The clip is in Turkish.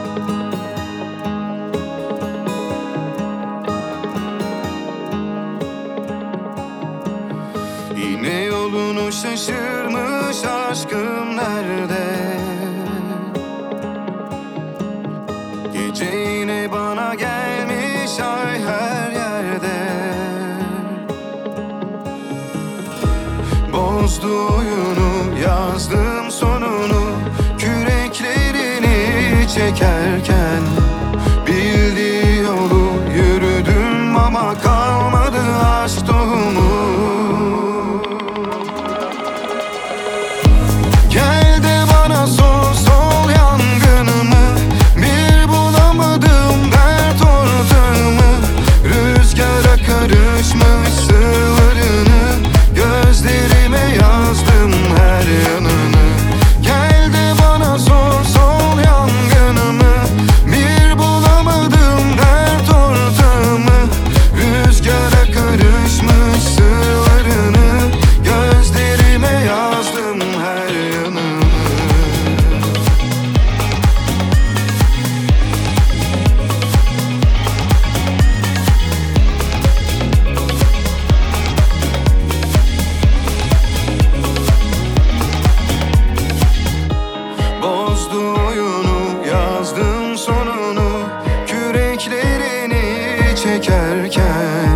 Yine yolunu şaşırmış aşkım nerede? Gece yine bana gelmiş ay her yerde. Bozdu oyunu, yazdım sonunu, küreklerini çekerken. Bildiği yolu yürüdüm ama kalmadı aşk tohumu. Gel de bana sor, sol yangınımı, bir bulamadım dert ortağımı. Rüzgara karışmış sırlarını, gözlerime yazdım her yanını. Gel de bana sor, sol yangınımı, bir bulamadım dert ortağımı. Rüzgara karışmış sırlarını, gözlerime yazdım her yanını. Bozdu oyunu, yazdım sonunu, küreklerini çekerken.